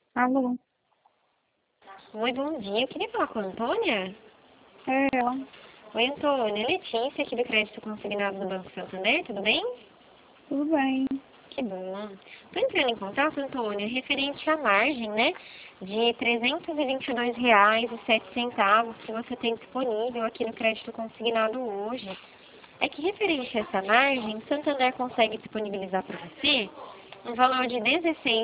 Alô, Oi, bom dia. Eu queria falar com a Antônia. é ela. Oi, Antônia. Letícia, aqui do Crédito Consignado do Banco Santander, tudo bem? Tudo bem? Que bom. Estou entrando em contato, Antônia, referente à margem, né, de R$ 322,07 que você tem disponível aqui no Crédito Consignado hoje. É que referente a essa margem, Santander consegue disponibilizar para você um valor de R$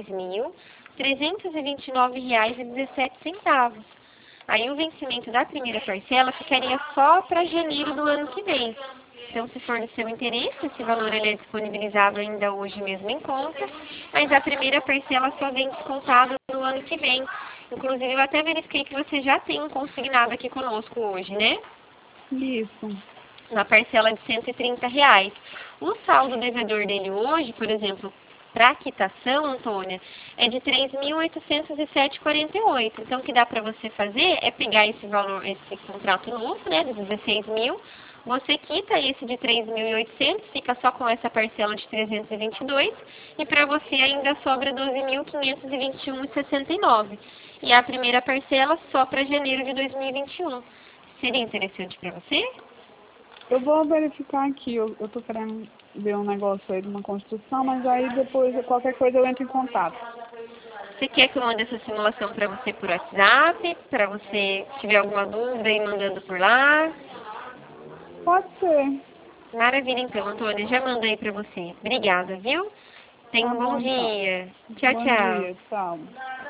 16.329,17. Aí o vencimento da primeira parcela ficaria só para janeiro do ano que vem. Então, se for do seu interesse, esse valor ele é disponibilizado ainda hoje mesmo em conta, mas a primeira parcela só vem descontada no ano que vem. Inclusive, eu até verifiquei que você já tem um consignado aqui conosco hoje, né? Isso. Na parcela de R$ 130. O saldo devedor dele hoje, por exemplo, para quitação, Antônia, é de 3.807,48. Então, o que dá para você fazer é pegar esse valor, esse contrato novo, né, de 16 mil, você quita esse de 3.800, fica só com essa parcela de 322, e para você ainda sobra 12.521,69. E a primeira parcela só para janeiro de 2021. Seria interessante para você? Eu vou verificar aqui. Eu tô querendo ver um negócio aí de uma construção, mas aí depois, qualquer coisa, eu entro em contato. Você quer que eu mande essa simulação para você por WhatsApp? Para você, se tiver alguma dúvida, ir mandando por lá? Pode ser. Maravilha, então, Antônia. Já mandei para você. Obrigada, viu? Tenha Tá um bom bom, então. dia. Tchau, Bom tchau. dia. Tchau.